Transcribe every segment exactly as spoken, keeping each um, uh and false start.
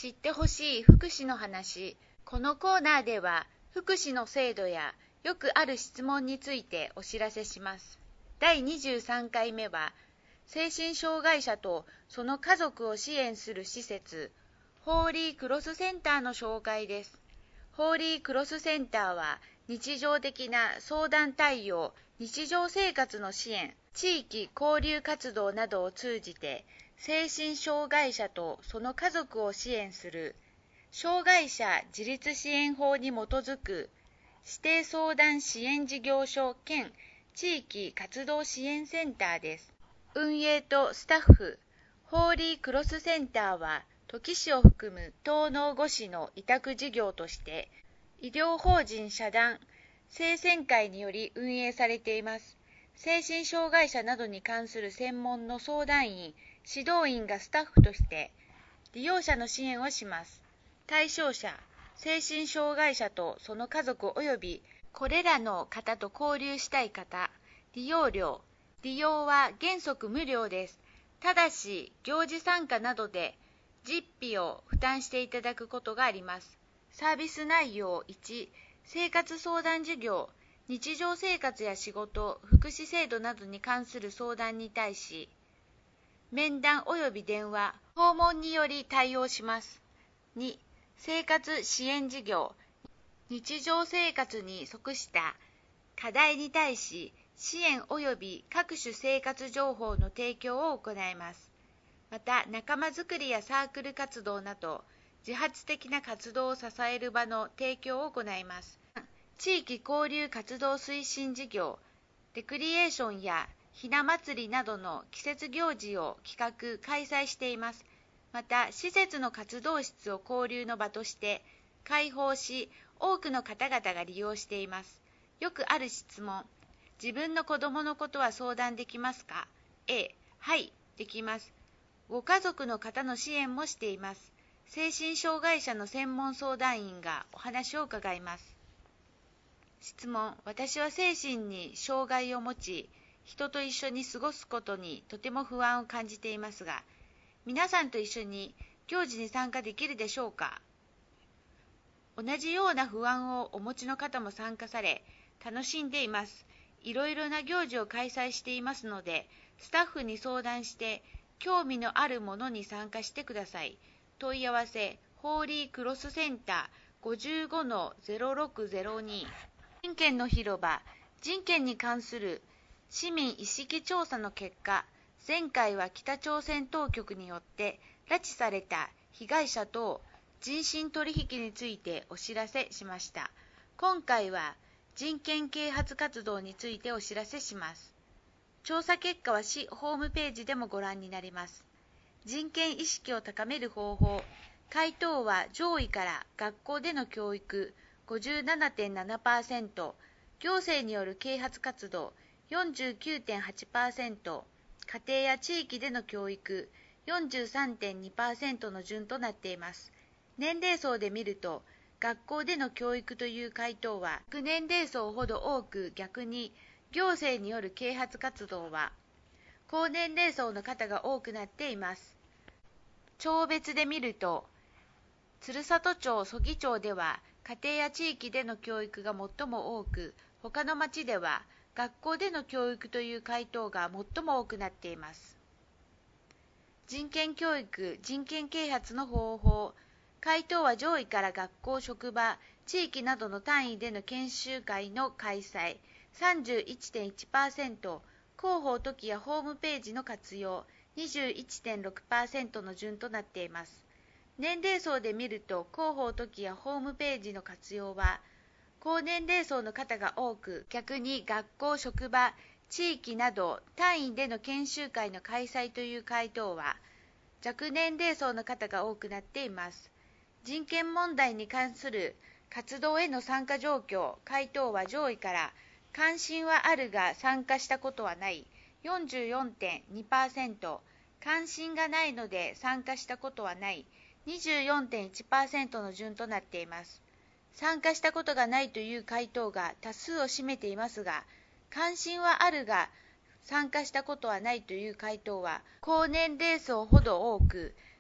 知ってほしい福祉の話。このコーナーでは福祉の制度やよくある質問についてお知らせします。だいにじゅうさんかいめは精神障害者とその家族を支援する施設ホーリークロスセンターの紹介です。ホーリークロスセンターは日常的な相談対応、日常生活の支援、地域交流活動などを通じて精神障害者とその家族を支援する障害者自立支援法に基づく指定相談支援事業所兼地域活動支援センターです。運営とスタッフ、ホーリークロスセンターは土岐市を含む東能五市の委託事業として医療法人社団清泉会により運営されています。精神障害者などに関する専門の相談員、指導員がスタッフとして利用者の支援をします。対象者、精神障害者とその家族及びこれらの方と交流したい方、利用料、利用は原則無料です。ただし、行事参加などで実費を負担していただくことがあります。サービス内容いち、生活相談事業、日常生活や仕事、福祉制度などに関する相談に対し、面談及び電話、訪問により対応します。に、生活支援事業、日常生活に即した課題に対し、支援及び各種生活情報の提供を行います。また、仲間づくりやサークル活動など、自発的な活動を支える場の提供を行います。地域交流活動推進事業、レクリエーションやひな祭りなどの季節行事を企画・開催しています。また、施設の活動室を交流の場として開放し、多くの方々が利用しています。よくある質問。自分の子供のことは相談できますか？ A、はい、できます。ご家族の方の支援もしています。精神障害者の専門相談員がお話を伺います。質問。私は精神に障害を持ち、人と一緒に過ごすことにとても不安を感じていますが、皆さんと一緒に行事に参加できるでしょうか？同じような不安をお持ちの方も参加され、楽しんでいます。いろいろな行事を開催していますので、スタッフに相談して、興味のあるものに参加してください。問い合わせ、ホーリークロスセンター ごじゅうごのゼロろくゼロに。人権の広場、人権に関する市民意識調査の結果、前回は北朝鮮当局によって拉致された被害者と人身取引についてお知らせしました。今回は人権啓発活動についてお知らせします。調査結果は市ホームページでもご覧になれます。人権意識を高める方法。回答は上位から学校での教育 ごじゅうななてんななパーセント、行政による啓発活動 よんじゅうきゅうてんはちパーセント、家庭や地域での教育 よんじゅうさんてんにパーセント の順となっています。年齢層で見ると、学校での教育という回答は各年齢層ほど多く、逆に行政による啓発活動は高年齢層の方が多くなっています。町別で見ると、鶴里町、曽木町では家庭や地域での教育が最も多く、他の町では学校での教育という回答が最も多くなっています。人権教育、人権啓発の方法。回答は上位から学校、職場、地域などの単位での研修会の開催 さんじゅういちてんいちパーセント、広報時やホームページの活用 にじゅういちてんろくパーセント の順となっています。年齢層で見ると、広報時やホームページの活用は高年齢層の方が多く、逆に学校、職場、地域など単位での研修会の開催という回答は若年齢層の方が多くなっています。人権問題に関する活動への参加状況。回答は上位から関心はあるが参加したことはない よんじゅうよんてんにパーセント、関心がないので参加したことはない にじゅうよんてんいちパーセント の順となっています。参加したことがないという回答が多数を占めていますが、関心はあるが参加したことはないという回答は高年齢層ほど多く、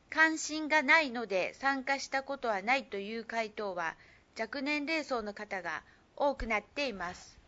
関心がないので参加したことはないという回答は若年齢層の方が多くなっています。